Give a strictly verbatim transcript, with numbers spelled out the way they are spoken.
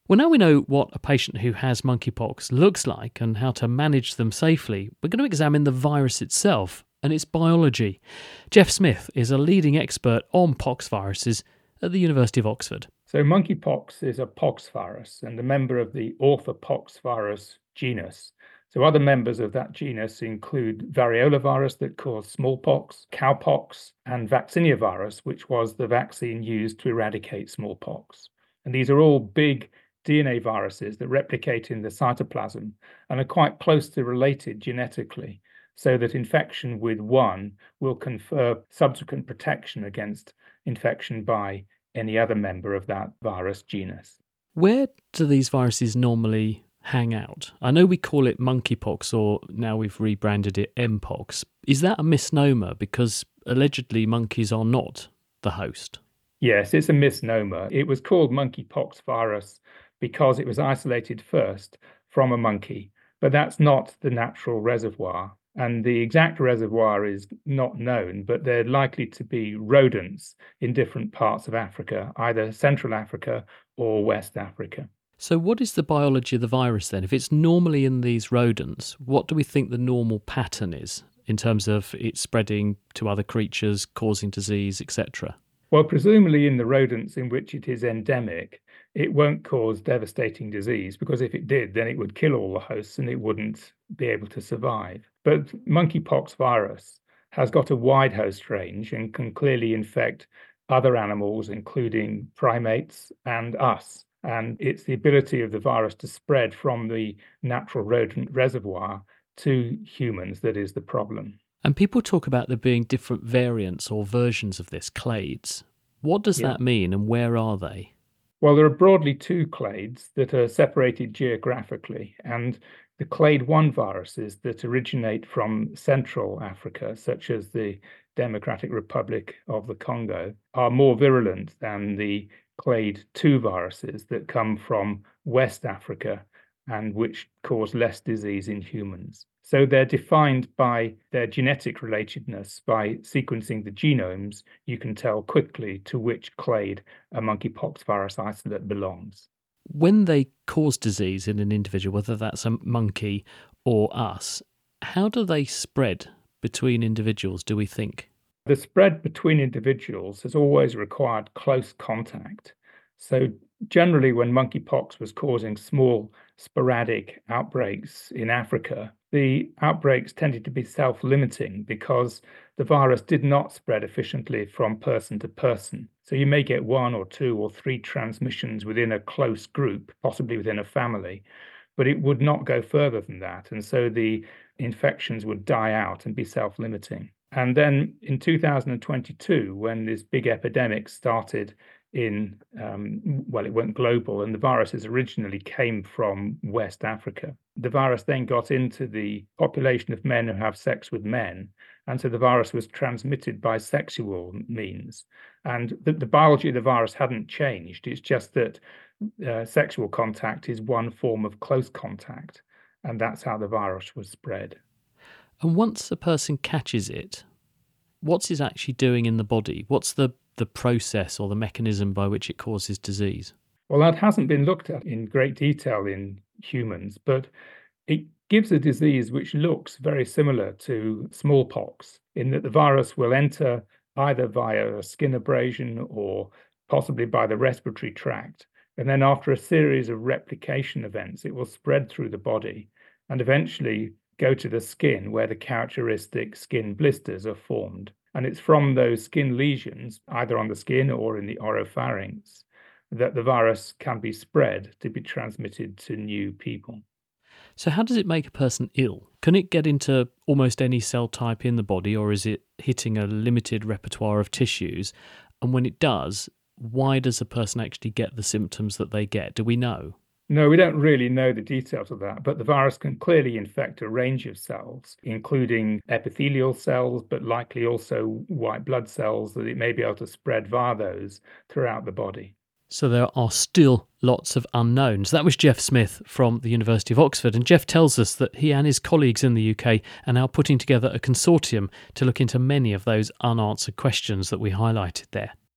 Well, now we know what a patient who has monkeypox looks like and how to manage them safely, we're going to examine the virus itself and its biology. Jeff Smith is a leading expert on pox viruses at the University of Oxford. So monkeypox is a pox virus and a member of the orthopoxvirus genus. So other members of that genus include variola virus that caused smallpox, cowpox, and vaccinia virus, which was the vaccine used to eradicate smallpox. And these are all big D N A viruses that replicate in the cytoplasm and are quite closely related genetically, so that infection with one will confer subsequent protection against infection by any other member of that virus genus. Where do these viruses normally hang out? I know we call it monkeypox, or now we've rebranded it Mpox. Is that a misnomer because allegedly monkeys are not the host? Yes, it's a misnomer. It was called monkeypox virus because it was isolated first from a monkey, but that's not the natural reservoir. And the exact reservoir is not known, but they're likely to be rodents in different parts of Africa, either Central Africa or West Africa. So what is the biology of the virus then? If it's normally in these rodents, what do we think the normal pattern is in terms of it spreading to other creatures, causing disease, et cetera? Well, presumably in the rodents in which it is endemic, it won't cause devastating disease, because if it did, then it would kill all the hosts and it wouldn't be able to survive. But monkeypox virus has got a wide host range and can clearly infect other animals, including primates and us. And it's the ability of the virus to spread from the natural rodent reservoir to humans that is the problem. And people talk about there being different variants or versions of this, clades. What does yeah. that mean and where are they? Well, there are broadly two clades that are separated geographically, and the clade one viruses that originate from Central Africa, such as the Democratic Republic of the Congo, are more virulent than the clade two viruses that come from West Africa and which cause less disease in humans. So they're defined by their genetic relatedness. By sequencing the genomes, you can tell quickly to which clade a monkeypox virus isolate belongs. When they cause disease in an individual, whether that's a monkey or us, how do they spread between individuals, do we think? The spread between individuals has always required close contact. So generally, when monkeypox was causing small sporadic outbreaks in Africa, the outbreaks tended to be self-limiting because the virus did not spread efficiently from person to person. So you may get one or two or three transmissions within a close group, possibly within a family, but it would not go further than that. And so the infections would die out and be self-limiting. And then in two thousand twenty-two, when this big epidemic started in, um, well, it went global, and the viruses originally came from West Africa. The virus then got into the population of men who have sex with men, and so the virus was transmitted by sexual means. And the, the biology of the virus hadn't changed. It's just that uh, sexual contact is one form of close contact, and that's how the virus was spread. And once a person catches it, what's it actually doing in the body? What's the the process or the mechanism by which it causes disease? Well, that hasn't been looked at in great detail in humans, but it gives a disease which looks very similar to smallpox, in that the virus will enter either via a skin abrasion or possibly by the respiratory tract. And then after a series of replication events, it will spread through the body and eventually go to the skin, where the characteristic skin blisters are formed. And it's from those skin lesions, either on the skin or in the oropharynx, that the virus can be spread to be transmitted to new people. So how does it make a person ill? Can it get into almost any cell type in the body, or is it hitting a limited repertoire of tissues? And when it does, why does a person actually get the symptoms that they get? Do we know? No, we don't really know the details of that, but the virus can clearly infect a range of cells, including epithelial cells, but likely also white blood cells, that it may be able to spread via those throughout the body. So there are still lots of unknowns. That was Jeff Smith from the University of Oxford, and Jeff tells us that he and his colleagues in the U K are now putting together a consortium to look into many of those unanswered questions that we highlighted there.